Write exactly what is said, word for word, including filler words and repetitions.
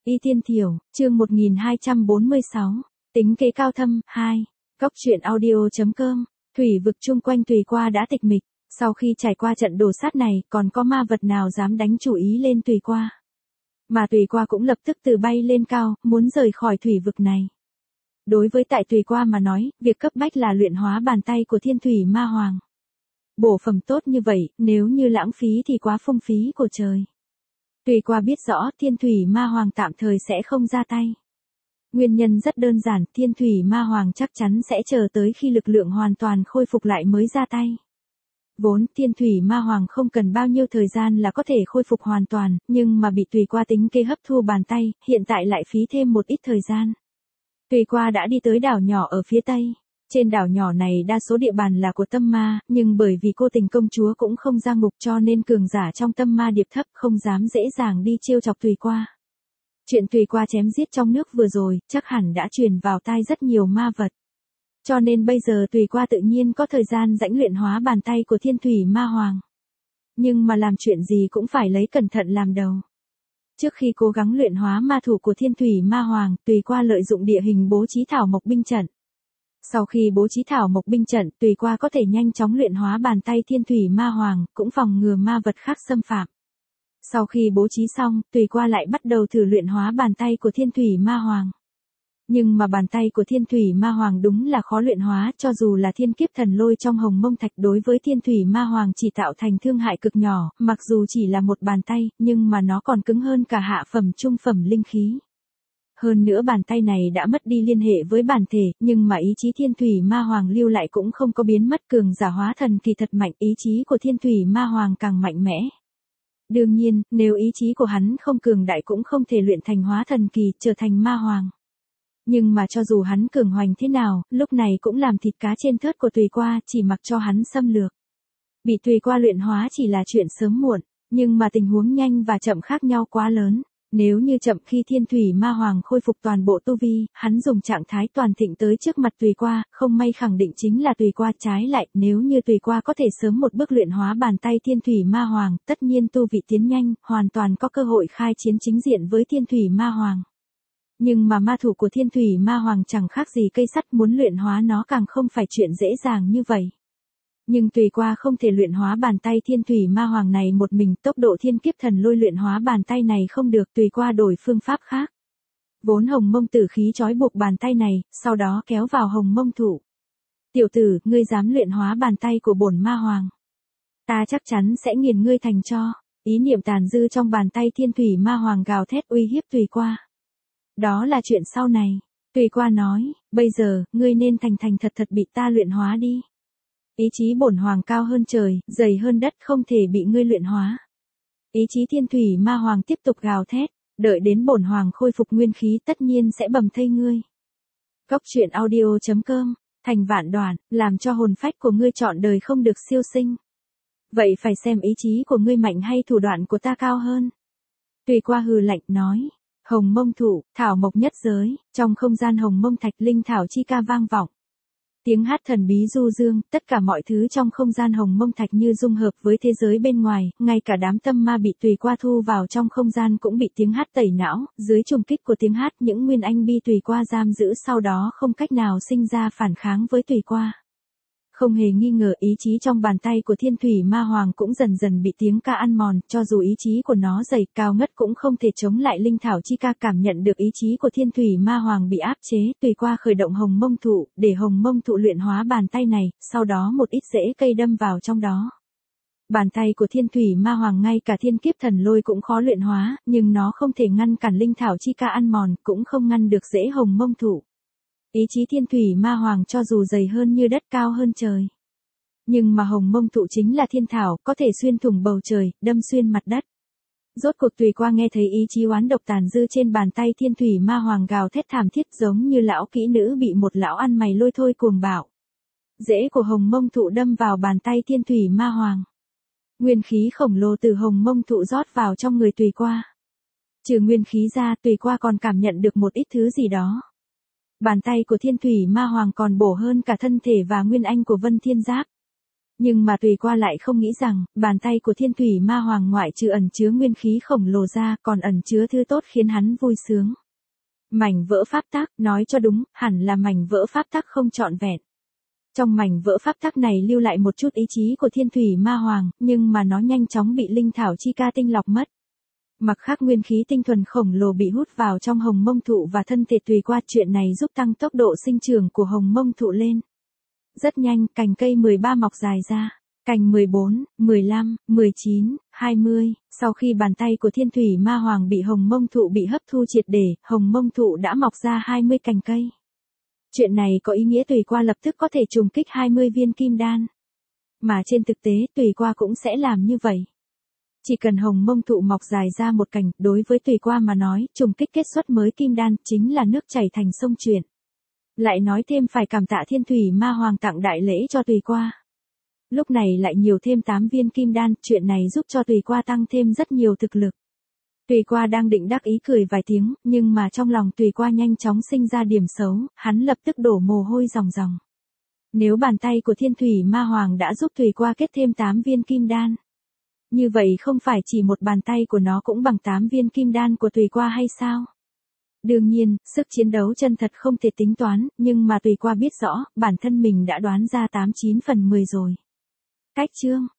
Y Tiên Thiểu, chương một nghìn hai trăm bốn mươi sáu, tính kế cao thâm, hai, Cốc truyện audio.com, thủy vực chung quanh Tùy Qua đã tịch mịch, sau khi trải qua trận đồ sát này còn có ma vật nào dám đánh chủ ý lên Tùy Qua. Mà Tùy Qua cũng lập tức từ bay lên cao, muốn rời khỏi thủy vực này. Đối với tại Tùy Qua mà nói, việc cấp bách là luyện hóa bàn tay của Thiên Thủy Ma Hoàng. Bổ phẩm tốt như vậy, nếu như lãng phí thì quá phung phí của trời. Tùy Qua biết rõ Thiên Thủy Ma Hoàng tạm thời sẽ không ra tay. Nguyên nhân rất đơn giản, Thiên Thủy Ma Hoàng chắc chắn sẽ chờ tới khi lực lượng hoàn toàn khôi phục lại mới ra tay. Vốn Thiên Thủy Ma Hoàng không cần bao nhiêu thời gian là có thể khôi phục hoàn toàn, nhưng mà bị Tùy Qua tính kế hấp thu bàn tay, hiện tại lại phí thêm một ít thời gian. Tùy Qua đã đi tới đảo nhỏ ở phía tây. Trên đảo nhỏ này đa số địa bàn là của tâm ma, nhưng bởi vì cô tình công chúa cũng không ra ngục cho nên cường giả trong tâm ma điệp thấp không dám dễ dàng đi trêu chọc Tùy Qua. Chuyện Tùy Qua chém giết trong nước vừa rồi, chắc hẳn đã truyền vào tai rất nhiều ma vật. Cho nên bây giờ Tùy Qua tự nhiên có thời gian rãnh luyện hóa bàn tay của Thiên Thủy Ma Hoàng. Nhưng mà làm chuyện gì cũng phải lấy cẩn thận làm đầu. Trước khi cố gắng luyện hóa ma thủ của Thiên Thủy Ma Hoàng, Tùy Qua lợi dụng địa hình bố trí thảo mộc binh trận. Sau khi bố trí thảo mộc binh trận, Tùy Qua có thể nhanh chóng luyện hóa bàn tay Thiên Thủy Ma Hoàng, cũng phòng ngừa ma vật khác xâm phạm. Sau khi bố trí xong, Tùy Qua lại bắt đầu thử luyện hóa bàn tay của Thiên Thủy Ma Hoàng. Nhưng mà bàn tay của Thiên Thủy Ma Hoàng đúng là khó luyện hóa, cho dù là thiên kiếp thần lôi trong hồng mông thạch đối với Thiên Thủy Ma Hoàng chỉ tạo thành thương hại cực nhỏ, mặc dù chỉ là một bàn tay, nhưng mà nó còn cứng hơn cả hạ phẩm trung phẩm linh khí. Hơn nữa bàn tay này đã mất đi liên hệ với bản thể, nhưng mà ý chí Thiên Thủy Ma Hoàng lưu lại cũng không có biến mất, cường giả hóa thần kỳ thật mạnh, ý chí của Thiên Thủy Ma Hoàng càng mạnh mẽ. Đương nhiên, nếu ý chí của hắn không cường đại cũng không thể luyện thành hóa thần kỳ, trở thành ma hoàng. Nhưng mà cho dù hắn cường hoành thế nào, lúc này cũng làm thịt cá trên thớt của Tùy Qua, chỉ mặc cho hắn xâm lược. Bị Tùy Qua luyện hóa chỉ là chuyện sớm muộn, nhưng mà tình huống nhanh và chậm khác nhau quá lớn. Nếu như chậm khi Thiên Thủy Ma Hoàng khôi phục toàn bộ tu vi, hắn dùng trạng thái toàn thịnh tới trước mặt Tùy Qua, không may khẳng định chính là Tùy Qua. Trái lại, nếu như Tùy Qua có thể sớm một bước luyện hóa bàn tay Thiên Thủy Ma Hoàng, tất nhiên tu vị tiến nhanh, hoàn toàn có cơ hội khai chiến chính diện với Thiên Thủy Ma Hoàng. Nhưng mà ma thủ của Thiên Thủy Ma Hoàng chẳng khác gì cây sắt, muốn luyện hóa nó càng không phải chuyện dễ dàng như vậy. Nhưng Tùy Qua không thể luyện hóa bàn tay Thiên Thủy Ma Hoàng này một mình, tốc độ thiên kiếp thần lôi luyện hóa bàn tay này không được, Tùy Qua đổi phương pháp khác. Vốn hồng mông tử khí trói buộc bàn tay này, sau đó kéo vào hồng mông thủ. Tiểu tử, ngươi dám luyện hóa bàn tay của bổn ma hoàng. Ta chắc chắn sẽ nghiền ngươi thành tro. Ý niệm tàn dư trong bàn tay Thiên Thủy Ma Hoàng gào thét uy hiếp Tùy Qua. Đó là chuyện sau này. Tùy Qua nói, bây giờ, ngươi nên thành thành thật thật bị ta luyện hóa đi. Ý chí bổn hoàng cao hơn trời, dày hơn đất, không thể bị ngươi luyện hóa. Ý chí Thiên Thủy Ma Hoàng tiếp tục gào thét, đợi đến bổn hoàng khôi phục nguyên khí tất nhiên sẽ bầm thây ngươi. Cốc truyện audio.com, thành vạn đoạn, làm cho hồn phách của ngươi trọn đời không được siêu sinh. Vậy phải xem ý chí của ngươi mạnh hay thủ đoạn của ta cao hơn. Tùy Qua hừ lạnh nói, hồng mông thụ, thảo mộc nhất giới, trong không gian hồng mông thạch linh thảo chi ca vang vọng. Tiếng hát thần bí du dương, tất cả mọi thứ trong không gian hồng mông thạch như dung hợp với thế giới bên ngoài, ngay cả đám tâm ma bị Tùy Qua thu vào trong không gian cũng bị tiếng hát tẩy não, dưới trùng kích của tiếng hát những nguyên anh bi Tùy Qua giam giữ sau đó không cách nào sinh ra phản kháng với Tùy Qua. Không hề nghi ngờ ý chí trong bàn tay của Thiên Thủy Ma Hoàng cũng dần dần bị tiếng ca ăn mòn, cho dù ý chí của nó dày cao ngất cũng không thể chống lại linh thảo chi ca. Cảm nhận được ý chí của Thiên Thủy Ma Hoàng bị áp chế, Tùy Qua khởi động hồng mông thụ, để hồng mông thụ luyện hóa bàn tay này, sau đó một ít rễ cây đâm vào trong đó. Bàn tay của Thiên Thủy Ma Hoàng ngay cả thiên kiếp thần lôi cũng khó luyện hóa, nhưng nó không thể ngăn cản linh thảo chi ca ăn mòn, cũng không ngăn được rễ hồng mông thụ. Ý chí Thiên Thủy Ma Hoàng cho dù dày hơn như đất cao hơn trời. Nhưng mà hồng mông thụ chính là thiên thảo, có thể xuyên thủng bầu trời, đâm xuyên mặt đất. Rốt cuộc Tùy Qua nghe thấy ý chí oán độc tàn dư trên bàn tay Thiên Thủy Ma Hoàng gào thét thảm thiết giống như lão kỹ nữ bị một lão ăn mày lôi thôi cuồng bạo. Rễ của hồng mông thụ đâm vào bàn tay Thiên Thủy Ma Hoàng. Nguyên khí khổng lồ từ hồng mông thụ rót vào trong người Tùy Qua. Trừ nguyên khí ra, Tùy Qua còn cảm nhận được một ít thứ gì đó. Bàn tay của Thiên Thủy Ma Hoàng còn bổ hơn cả thân thể và nguyên anh của Vân Thiên Giáp. Nhưng mà tùy qua lại không nghĩ rằng, bàn tay của thiên thủy ma hoàng ngoại trừ ẩn chứa nguyên khí khổng lồ ra, còn ẩn chứa thứ tốt khiến hắn vui sướng. Mảnh vỡ pháp tắc, nói cho đúng, hẳn là mảnh vỡ pháp tắc không trọn vẹn. Trong mảnh vỡ pháp tắc này lưu lại một chút ý chí của thiên thủy ma hoàng, nhưng mà nó nhanh chóng bị linh thảo chi ca tinh lọc mất. Mặc khác nguyên khí tinh thuần khổng lồ bị hút vào trong hồng mông thụ và thân thể tùy qua, chuyện này giúp tăng tốc độ sinh trưởng của hồng mông thụ lên. Rất nhanh, cành cây mười ba mọc dài ra. Cành mười bốn, mười lăm, mười chín, hai mươi, sau khi bàn tay của thiên thủy ma hoàng bị hồng mông thụ bị hấp thu triệt để, hồng mông thụ đã mọc ra hai mươi cành cây. Chuyện này có ý nghĩa tùy qua lập tức có thể trùng kích hai mươi viên kim đan. Mà trên thực tế tùy qua cũng sẽ làm như vậy. Chỉ cần hồng mông thụ mọc dài ra một cành, đối với tùy qua mà nói, trùng kích kết xuất mới kim đan chính là nước chảy thành sông chuyển. Lại nói thêm phải cảm tạ thiên thủy ma hoàng tặng đại lễ cho tùy qua. Lúc này lại nhiều thêm tám viên kim đan, chuyện này giúp cho tùy qua tăng thêm rất nhiều thực lực. Tùy qua đang định đắc ý cười vài tiếng, nhưng mà trong lòng tùy qua nhanh chóng sinh ra điểm xấu, hắn lập tức đổ mồ hôi ròng ròng. Nếu bàn tay của thiên thủy ma hoàng đã giúp tùy qua kết thêm tám viên kim đan, như vậy không phải chỉ một bàn tay của nó cũng bằng tám viên kim đan của tùy qua hay sao? Đương nhiên, sức chiến đấu chân thật không thể tính toán, nhưng mà tùy qua biết rõ, bản thân mình đã đoán ra tám chín phần mười rồi. Cách chương